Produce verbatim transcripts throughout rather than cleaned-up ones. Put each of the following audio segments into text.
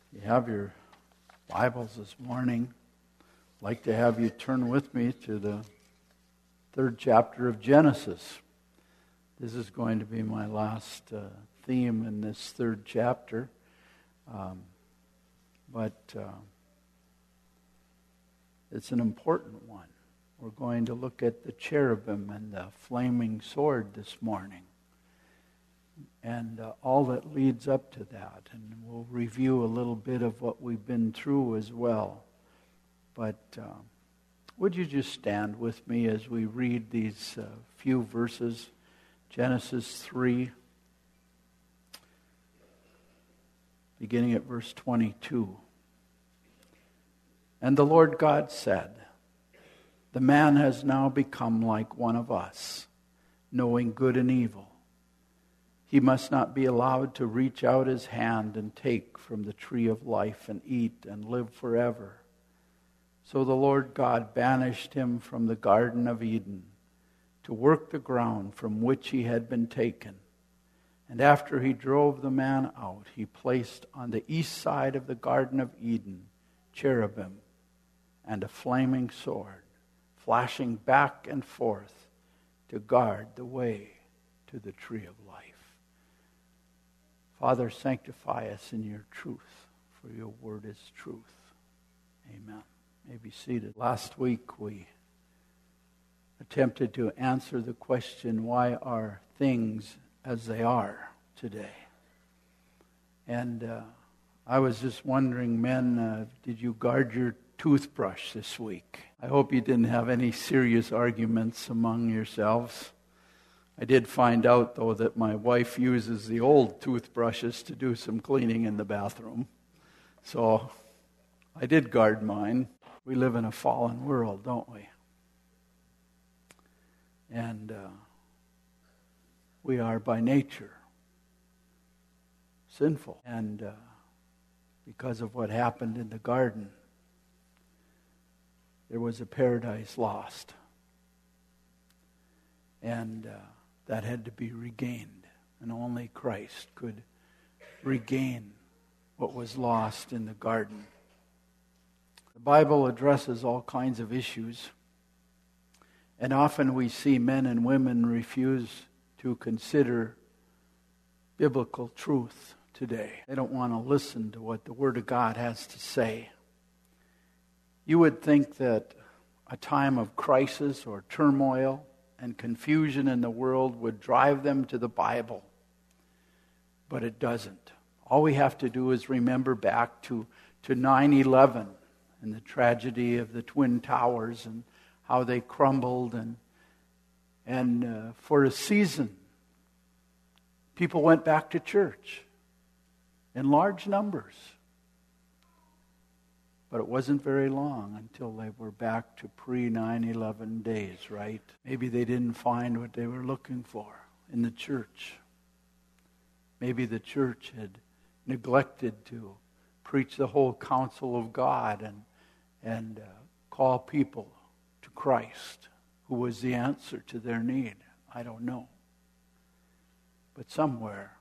You have your Bibles this morning. I'd like to have you turn with me to the third chapter of Genesis. This is going to be my last uh, theme in this third chapter. Um, but uh, it's an important one. We're going to look at the cherubim and the flaming sword this morning, and uh, all that leads up to that. And we'll review a little bit of what we've been through as well. But uh, would you just stand with me as we read these uh, few verses? Genesis three, beginning at verse twenty-two. And the Lord God said, "The man has now become like one of us, knowing good and evil. He must not be allowed to reach out his hand and take from the tree of life and eat and live forever." So the Lord God banished him from the Garden of Eden to work the ground from which he had been taken. And after he drove the man out, he placed on the east side of the Garden of Eden cherubim and a flaming sword, flashing back and forth to guard the way to the tree of life. Father, sanctify us in your truth, for your word is truth. Amen. You may be seated. Last week we attempted to answer the question, why are things as they are today? And uh, I was just wondering, men, uh, did you guard your toothbrush this week? I hope you didn't have any serious arguments among yourselves. I did find out, though, that my wife uses the old toothbrushes to do some cleaning in the bathroom. So I did guard mine. We live in a fallen world, don't we? And uh, we are by nature sinful. And uh, because of what happened in the garden, there was a paradise lost. And uh, that had to be regained. And only Christ could regain what was lost in the garden. The Bible addresses all kinds of issues. And often we see men and women refuse to consider biblical truth today. They don't want to listen to what the Word of God has to say. You would think that a time of crisis or turmoil and confusion in the world would drive them to the Bible. But it doesn't. All we have to do is remember back to, to nine eleven and the tragedy of the Twin Towers and how they crumbled. And, and uh, for a season, people went back to church in large numbers. But it wasn't very long until they were back to pre nine eleven days, right? Maybe they didn't find what they were looking for in the church. Maybe the church had neglected to preach the whole counsel of God and, and uh, call people to Christ, who was the answer to their need. I don't know. But somewhere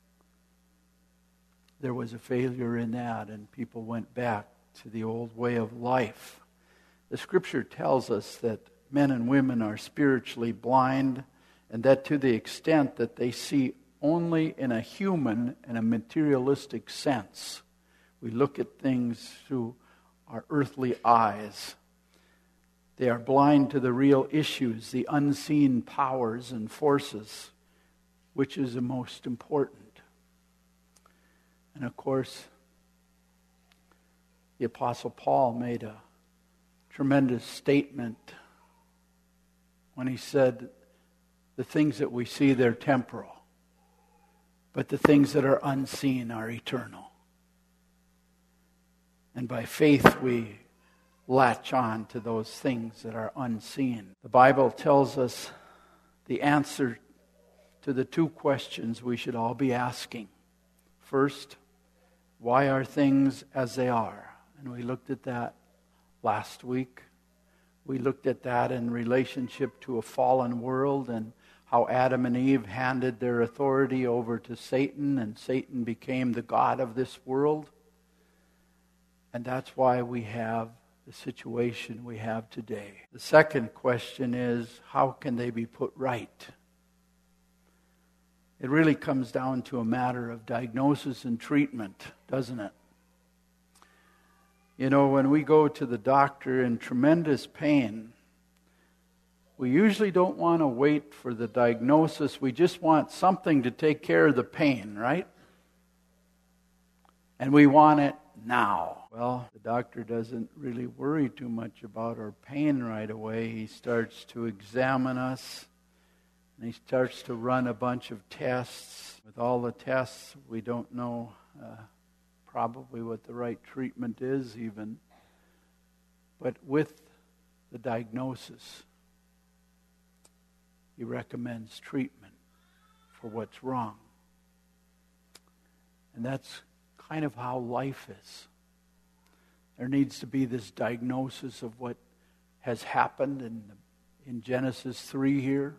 there was a failure in that, and people went back to the old way of life. The Scripture tells us that men and women are spiritually blind, and that to the extent that they see only in a human and a materialistic sense. We look at things through our earthly eyes. They are blind to the real issues, the unseen powers and forces, which is the most important. And of course, the Apostle Paul made a tremendous statement when he said, the things that we see, they're temporal, but the things that are unseen are eternal. And by faith we latch on to those things that are unseen. The Bible tells us the answer to the two questions we should all be asking. First, why are things as they are? And we looked at that last week. We looked at that in relationship to a fallen world and how Adam and Eve handed their authority over to Satan, and Satan became the god of this world. And that's why we have the situation we have today. The second question is, how can they be put right? It really comes down to a matter of diagnosis and treatment, doesn't it? You know, when we go to the doctor in tremendous pain, we usually don't want to wait for the diagnosis. We just want something to take care of the pain, right? And we want it now. Well, the doctor doesn't really worry too much about our pain right away. He starts to examine us, and he starts to run a bunch of tests. With all the tests, we don't know uh, probably what the right treatment is even. But with the diagnosis, he recommends treatment for what's wrong. And that's kind of how life is. There needs to be this diagnosis of what has happened in, in Genesis three here,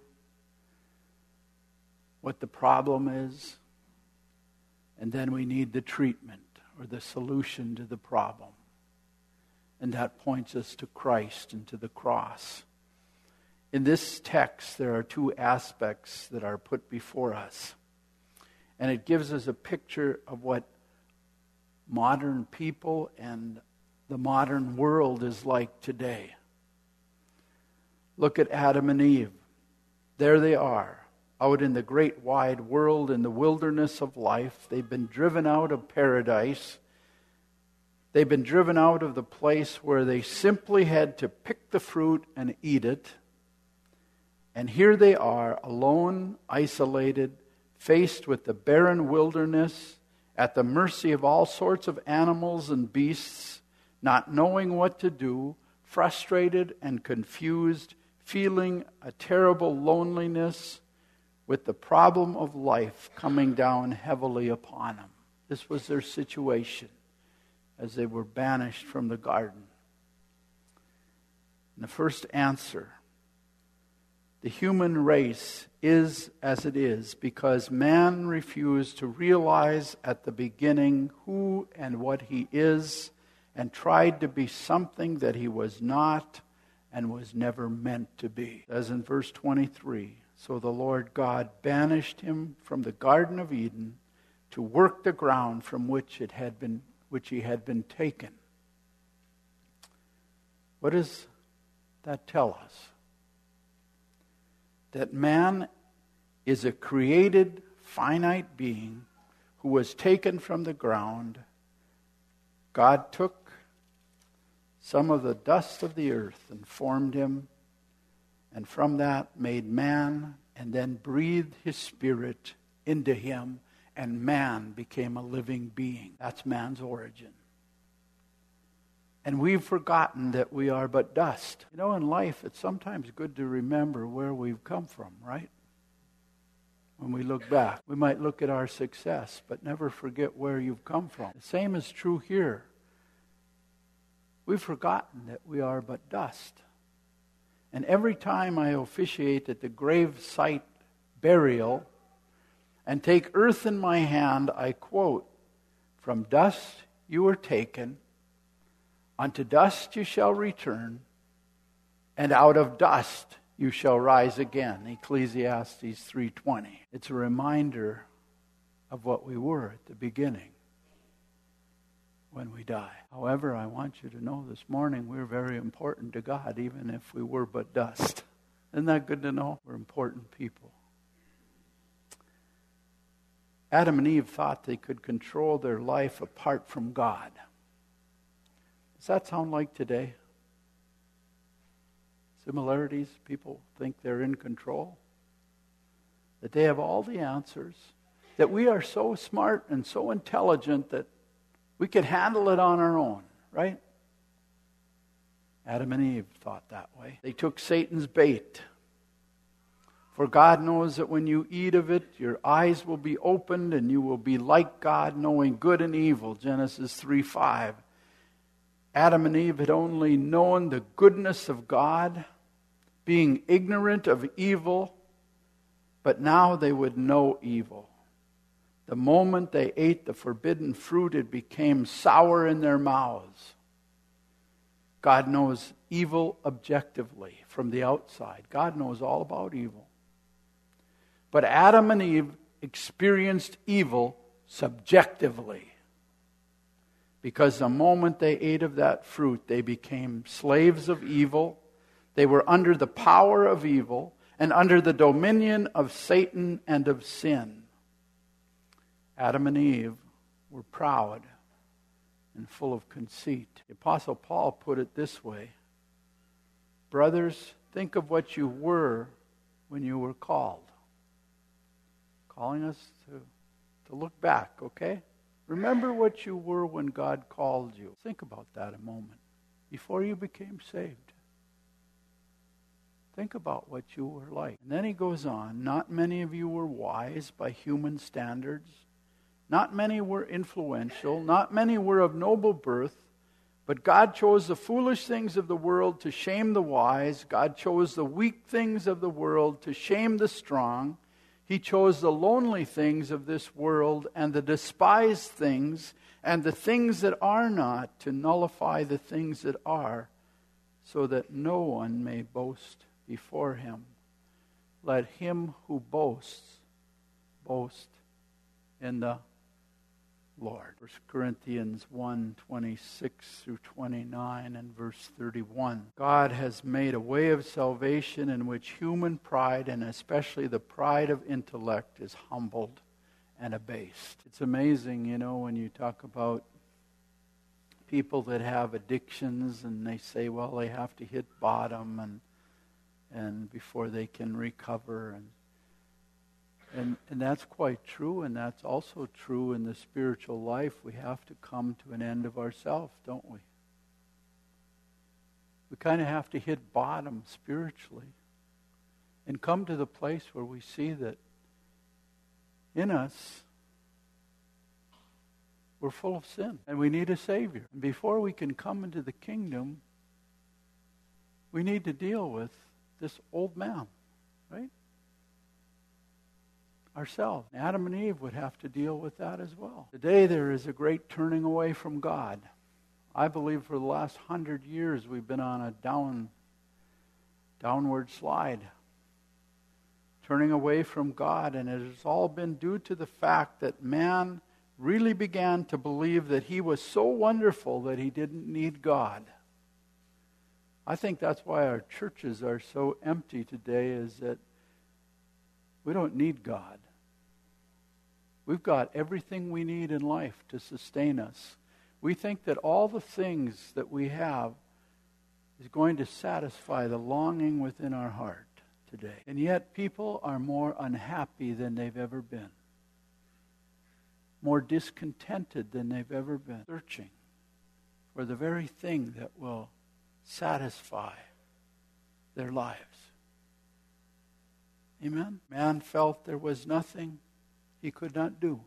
what the problem is, and then we need the treatment or the solution to the problem. And that points us to Christ and to the cross. In this text, there are two aspects that are put before us. And it gives us a picture of what modern people and the modern world is like today. Look at Adam and Eve. There they are, out in the great wide world, in the wilderness of life. They've been driven out of paradise. They've been driven out of the place where they simply had to pick the fruit and eat it. And here they are, alone, isolated, faced with the barren wilderness, at the mercy of all sorts of animals and beasts, not knowing what to do, frustrated and confused, feeling a terrible loneliness, with the problem of life coming down heavily upon them. This was their situation as they were banished from the garden. And the first answer: the human race is as it is because man refused to realize at the beginning who and what he is, and tried to be something that he was not and was never meant to be. As in verse twenty-three, so the Lord God banished him from the Garden of Eden to work the ground from which it had been, which he had been taken. What does that tell us? That man is a created, finite being who was taken from the ground. God took some of the dust of the earth and formed him, and from that made man, and then breathed his spirit into him, and man became a living being. That's man's origin. And we've forgotten that we are but dust. You know, in life, it's sometimes good to remember where we've come from, right? When we look back, we might look at our success, but never forget where you've come from. The same is true here. We've forgotten that we are but dust. And every time I officiate at the grave site burial and take earth in my hand, I quote, "From dust you were taken, unto dust you shall return, and out of dust you shall rise again." Ecclesiastes three twenty. It's a reminder of what we were at the beginning when we die. However, I want you to know this morning we're very important to God, even if we were but dust. Isn't that good to know? We're important people. Adam and Eve thought they could control their life apart from God. Does that sound like today? Similarities, people think they're in control, that they have all the answers, that we are so smart and so intelligent that we can handle it on our own, right? Adam and Eve thought that way. They took Satan's bait. For God knows that when you eat of it, your eyes will be opened and you will be like God, knowing good and evil. Genesis three five. Adam and Eve had only known the goodness of God, being ignorant of evil, but now they would know evil. The moment they ate the forbidden fruit, it became sour in their mouths. God knows evil objectively from the outside. God knows all about evil. But Adam and Eve experienced evil subjectively. Because the moment they ate of that fruit, they became slaves of evil. They were under the power of evil and under the dominion of Satan and of sin. Adam and Eve were proud and full of conceit. The Apostle Paul put it this way: brothers, think of what you were when you were called. Calling us to, to look back, okay? Remember what you were when God called you. Think about that a moment. Before you became saved. Think about what you were like. And then he goes on, not many of you were wise by human standards. Not many were influential. Not many were of noble birth. But God chose the foolish things of the world to shame the wise. God chose the weak things of the world to shame the strong. He chose the lonely things of this world and the despised things and the things that are not to nullify the things that are, so that no one may boast before him. Let him who boasts, boast in the Lord. First Corinthians one, twenty-six through twenty-nine and verse thirty-one. God has made a way of salvation in which human pride, and especially the pride of intellect, is humbled and abased. It's amazing, you know, when you talk about people that have addictions and they say, well, they have to hit bottom and and before they can recover, and And, and that's quite true, and that's also true in the spiritual life. We have to come to an end of ourselves, don't we? We kind of have to hit bottom spiritually and come to the place where we see that in us, we're full of sin, and we need a Savior. And before we can come into the kingdom, we need to deal with this old man, right? Ourselves. Adam and Eve would have to deal with that as well. Today there is a great turning away from God. I believe for the last hundred years we've been on a down, downward slide. Turning away from God, and it has all been due to the fact that man really began to believe that he was so wonderful that he didn't need God. I think that's why our churches are so empty today, is that we don't need God. We've got everything we need in life to sustain us. We think that all the things that we have is going to satisfy the longing within our heart today. And yet people are more unhappy than they've ever been. More discontented than they've ever been. Searching for the very thing that will satisfy their lives. Amen? Man felt there was nothing he could not do.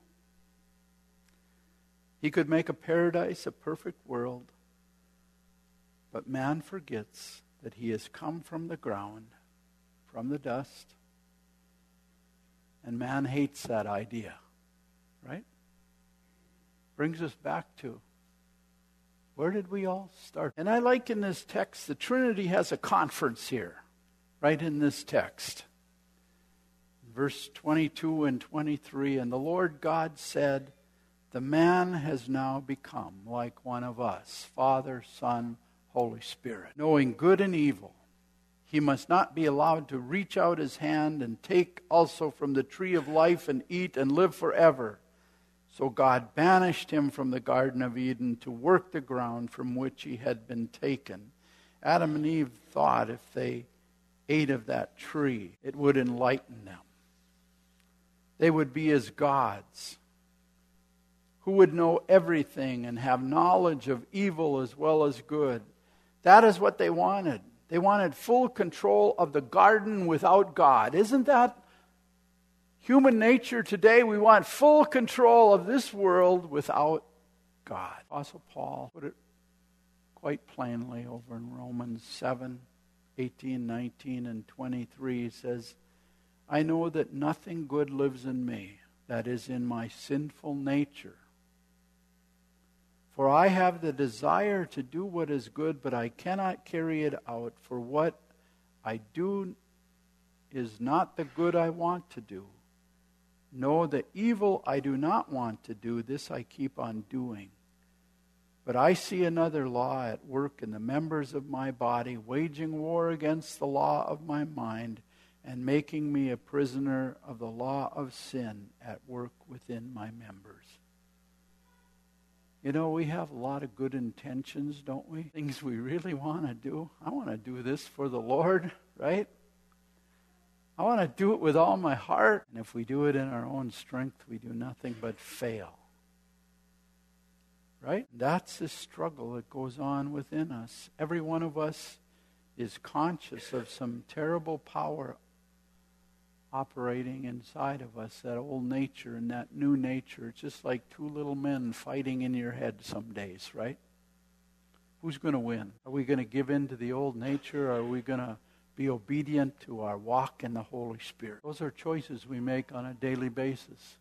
He could make a paradise, a perfect world, but man forgets that he has come from the ground, from the dust, and man hates that idea, right? Brings us back to, where did we all start? And I like in this text, the Trinity has a conference here, right in this text. Verse twenty-two and twenty-three, and the Lord God said, the man has now become like one of us, Father, Son, Holy Spirit, knowing good and evil. He must not be allowed to reach out his hand and take also from the tree of life and eat and live forever. So God banished him from the Garden of Eden to work the ground from which he had been taken. Adam and Eve thought if they ate of that tree, it would enlighten them. They would be as gods who would know everything and have knowledge of evil as well as good. That is what they wanted. They wanted full control of the garden without God. Isn't that human nature today? We want full control of this world without God. Apostle Paul put it quite plainly over in Romans seven, eighteen, nineteen, and twenty-three. He says, I know that nothing good lives in me, that is in my sinful nature. For I have the desire to do what is good, but I cannot carry it out. For what I do is not the good I want to do. No, the evil I do not want to do, this I keep on doing. But I see another law at work in the members of my body, waging war against the law of my mind, and making me a prisoner of the law of sin at work within my members. You know, we have a lot of good intentions, don't we? Things we really want to do. I want to do this for the Lord, right? I want to do it with all my heart. And if we do it in our own strength, we do nothing but fail. Right? That's the struggle that goes on within us. Every one of us is conscious of some terrible power operating inside of us, that old nature and that new nature. It's just like two little men fighting in your head some days, right? Who's going to win? Are we going to give in to the old nature, or are we going to be obedient to our walk in the Holy Spirit? Those are choices we make on a daily basis.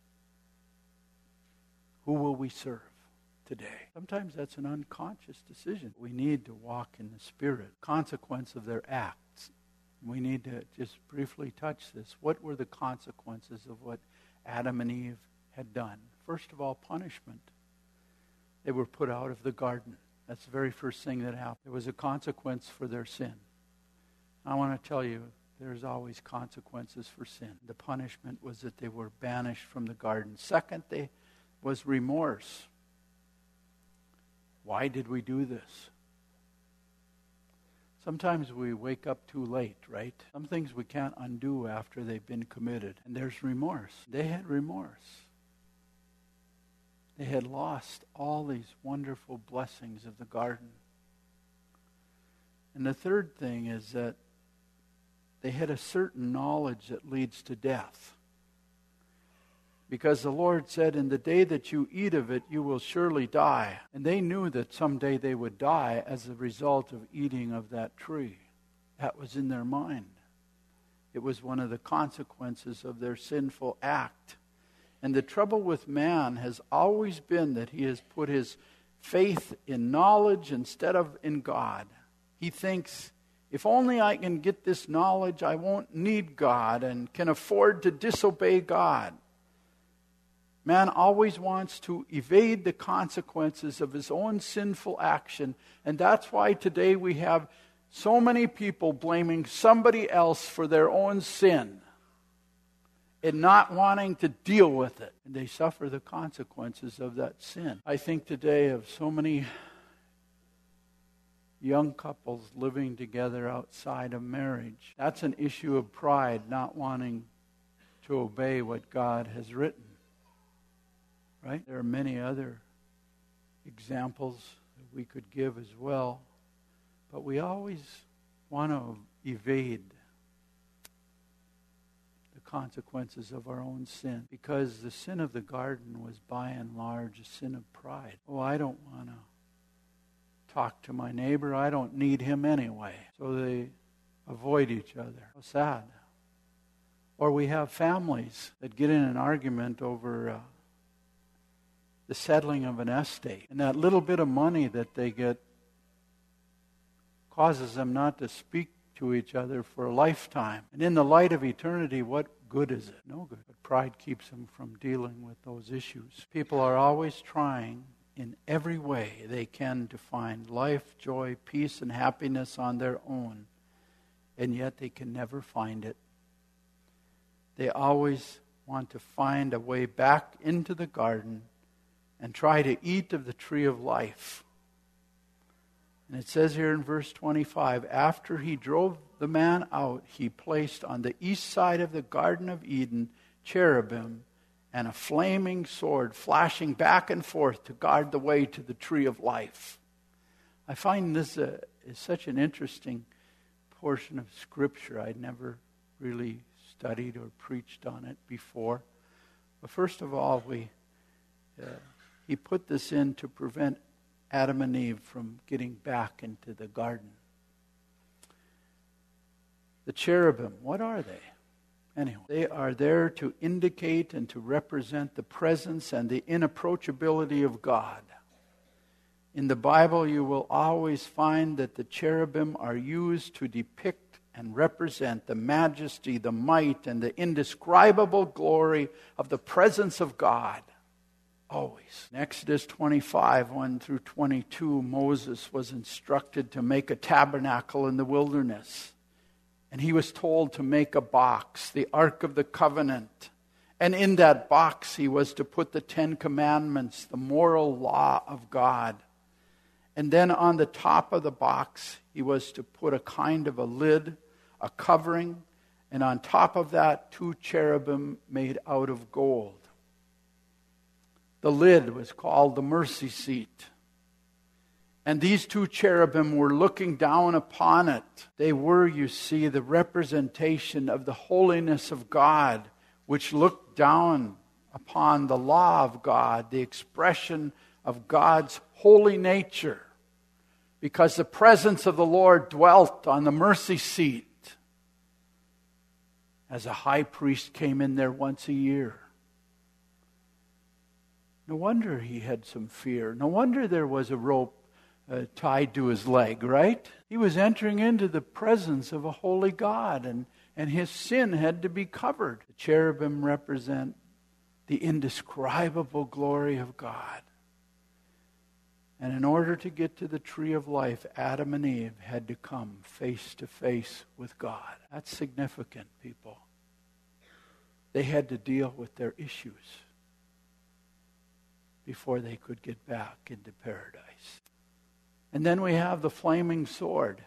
Who will we serve today? Sometimes that's an unconscious decision. We need to walk in the Spirit. Consequence of their acts. We need to just briefly touch this. What were the consequences of what Adam and Eve had done? First of all, punishment. They were put out of the garden. That's the very first thing that happened. There was a consequence for their sin. I want to tell you, there's always consequences for sin. The punishment was that they were banished from the garden. Second, they was remorse. Why did we do this? Sometimes we wake up too late, right? Some things we can't undo after they've been committed. And there's remorse. They had remorse. They had lost all these wonderful blessings of the garden. And the third thing is that they had a certain knowledge that leads to death. Because the Lord said, in the day that you eat of it, you will surely die. And they knew that someday they would die as a result of eating of that tree. That was in their mind. It was one of the consequences of their sinful act. And the trouble with man has always been that he has put his faith in knowledge instead of in God. He thinks, if only I can get this knowledge, I won't need God and can afford to disobey God. Man always wants to evade the consequences of his own sinful action. And that's why today we have so many people blaming somebody else for their own sin and not wanting to deal with it. And they suffer the consequences of that sin. I think today of so many young couples living together outside of marriage. That's an issue of pride, not wanting to obey what God has written. Right? There are many other examples that we could give as well. But we always want to evade the consequences of our own sin. Because the sin of the garden was by and large a sin of pride. Oh, I don't want to talk to my neighbor. I don't need him anyway. So they avoid each other. How sad. Or we have families that get in an argument over Uh, the settling of an estate. And that little bit of money that they get causes them not to speak to each other for a lifetime. And in the light of eternity, what good is it? No good. But pride keeps them from dealing with those issues. People are always trying in every way they can to find life, joy, peace, and happiness on their own. And yet they can never find it. They always want to find a way back into the garden and try to eat of the tree of life. And it says here in verse twenty-five, after he drove the man out, he placed on the east side of the Garden of Eden cherubim and a flaming sword flashing back and forth to guard the way to the tree of life. I find this uh, is such an interesting portion of Scripture. I'd never really studied or preached on it before. But first of all, we... Uh, He put this in to prevent Adam and Eve from getting back into the garden. The cherubim, what are they? Anyway, they are there to indicate and to represent the presence and the inapproachability of God. In the Bible, you will always find that the cherubim are used to depict and represent the majesty, the might, and the indescribable glory of the presence of God. Always. In Exodus twenty-five, one through twenty-two, Moses was instructed to make a tabernacle in the wilderness. And he was told to make a box, the Ark of the Covenant. And in that box he was to put the Ten Commandments, the moral law of God. And then on the top of the box he was to put a kind of a lid, a covering, and on top of that two cherubim made out of gold. The lid was called the mercy seat. And these two cherubim were looking down upon it. They were, you see, the representation of the holiness of God, which looked down upon the law of God, the expression of God's holy nature. Because the presence of the Lord dwelt on the mercy seat as a high priest came in there once a year. No wonder he had some fear. No wonder there was a rope uh, tied to his leg, right? He was entering into the presence of a holy God, and, and his sin had to be covered. The cherubim represent the indescribable glory of God. And in order to get to the tree of life, Adam and Eve had to come face to face with God. That's significant, people. They had to deal with their issues before they could get back into paradise. And then we have the flaming sword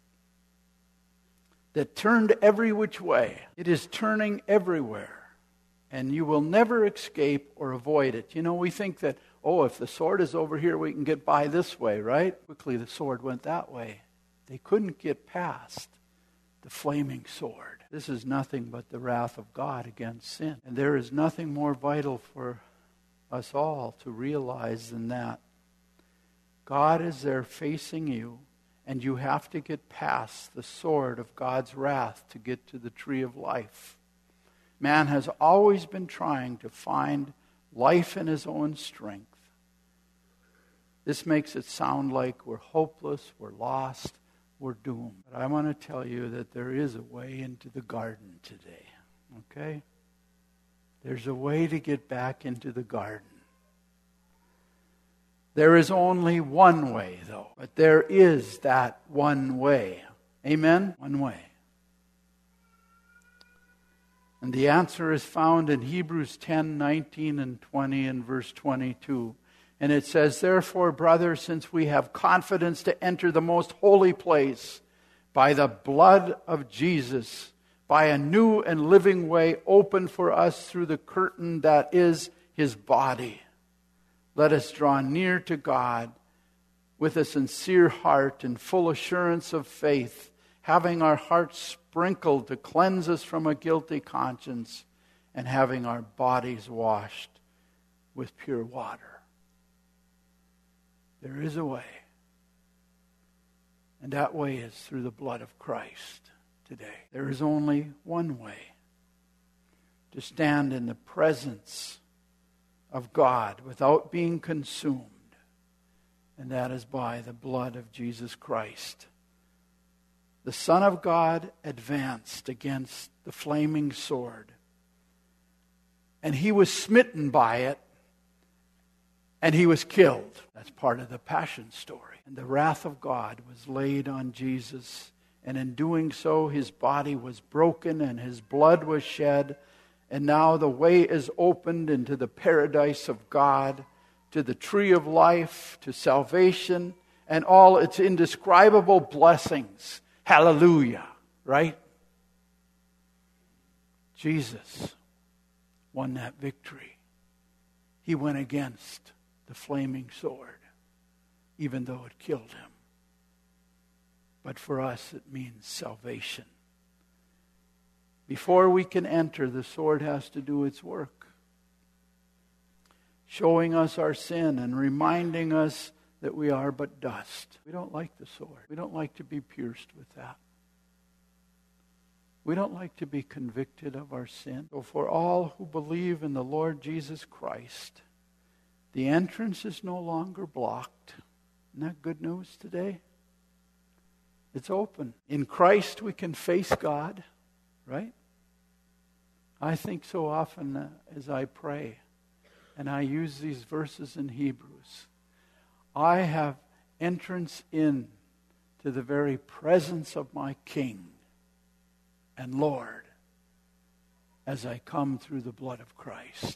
that turned every which way. It is turning everywhere, and you will never escape or avoid it. You know, we think that, oh, if the sword is over here, we can get by this way, right? Quickly the sword went that way. They couldn't get past the flaming sword. This is nothing but the wrath of God against sin. And there is nothing more vital for us all to realize than that. God is there facing you, and you have to get past the sword of God's wrath to get to the tree of life. Man has always been trying to find life in his own strength. This makes it sound like we're hopeless, we're lost, we're doomed. But I want to tell you that there is a way into the garden today. Okay? There's a way to get back into the garden. There is only one way, though. But there is that one way. Amen? One way. And the answer is found in Hebrews ten, nineteen, and twenty, and verse twenty-two. And it says, "Therefore, brothers, since we have confidence to enter the most holy place by the blood of Jesus, by a new and living way opened for us through the curtain that is his body, let us draw near to God with a sincere heart and full assurance of faith, having our hearts sprinkled to cleanse us from a guilty conscience, and having our bodies washed with pure water." There is a way. And that way is through the blood of Christ today. There is only one way to stand in the presence of God without being consumed, and that is by the blood of Jesus Christ. The Son of God advanced against the flaming sword, and he was smitten by it, and he was killed. That's part of the Passion story. And the wrath of God was laid on Jesus, and in doing so, his body was broken and his blood was shed. And now the way is opened into the paradise of God, to the tree of life, to salvation, and all its indescribable blessings. Hallelujah, right? Jesus won that victory. He went against the flaming sword, even though it killed him. But for us, it means salvation. Before we can enter, the sword has to do its work, showing us our sin and reminding us that we are but dust. We don't like the sword. We don't like to be pierced with that. We don't like to be convicted of our sin. So for all who believe in the Lord Jesus Christ, the entrance is no longer blocked. Isn't that good news today? It's open. In Christ we can face God, right? I think so often uh, as I pray, and I use these verses in Hebrews, I have entrance in to the very presence of my King and Lord as I come through the blood of Christ.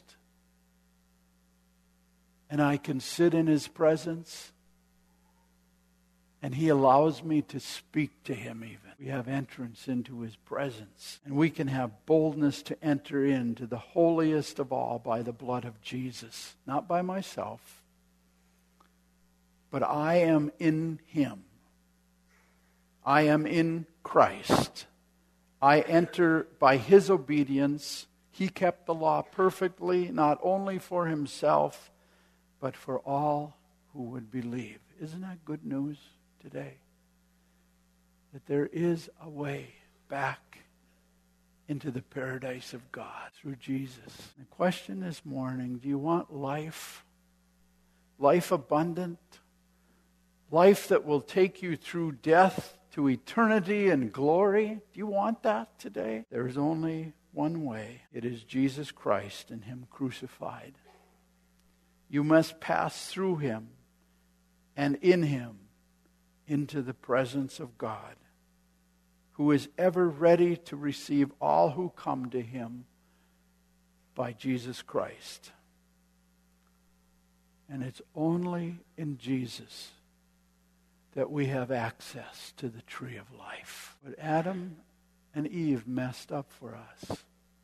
And I can sit in His presence, and He allows me to speak to Him even. We have entrance into His presence. And we can have boldness to enter into the holiest of all by the blood of Jesus. Not by myself, but I am in Him. I am in Christ. I enter by His obedience. He kept the law perfectly, not only for Himself, but for all who would believe. Isn't that good news today? That there is a way back into the paradise of God through Jesus. The question this morning, do you want life? Life abundant? Life that will take you through death to eternity and glory? Do you want that today? There is only one way. It is Jesus Christ and Him crucified. You must pass through Him and in Him into the presence of God, who is ever ready to receive all who come to Him by Jesus Christ. And it's only in Jesus that we have access to the tree of life. But Adam and Eve messed up for us.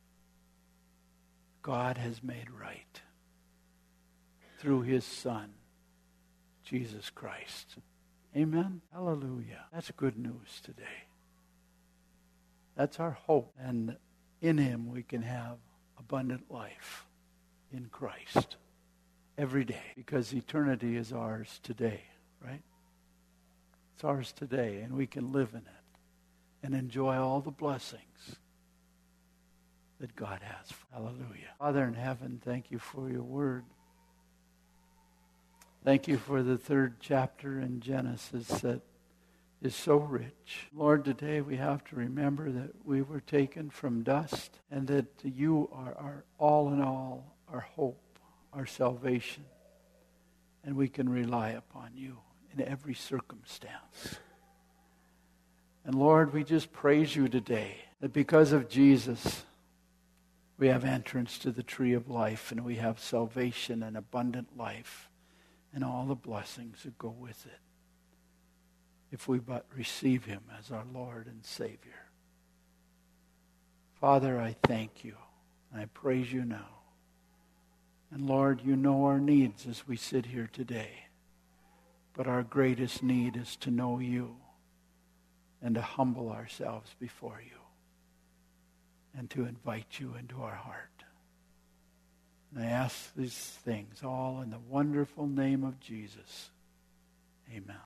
God has made right through His Son, Jesus Christ. Amen? Hallelujah. That's good news today. That's our hope. And in Him we can have abundant life in Christ every day. Because eternity is ours today, right? It's ours today, and we can live in it and enjoy all the blessings that God has. Hallelujah. Father in heaven, thank You for Your word. Thank You for the third chapter in Genesis that is so rich. Lord, today we have to remember that we were taken from dust and that You are our all in all, our hope, our salvation. And we can rely upon You in every circumstance. And Lord, we just praise You today that because of Jesus, we have entrance to the tree of life, and we have salvation and abundant life and all the blessings that go with it, if we but receive Him as our Lord and Savior. Father, I thank You, and I praise You now. And Lord, You know our needs as we sit here today. But our greatest need is to know You and to humble ourselves before You and to invite You into our heart. And I ask these things all in the wonderful name of Jesus. Amen.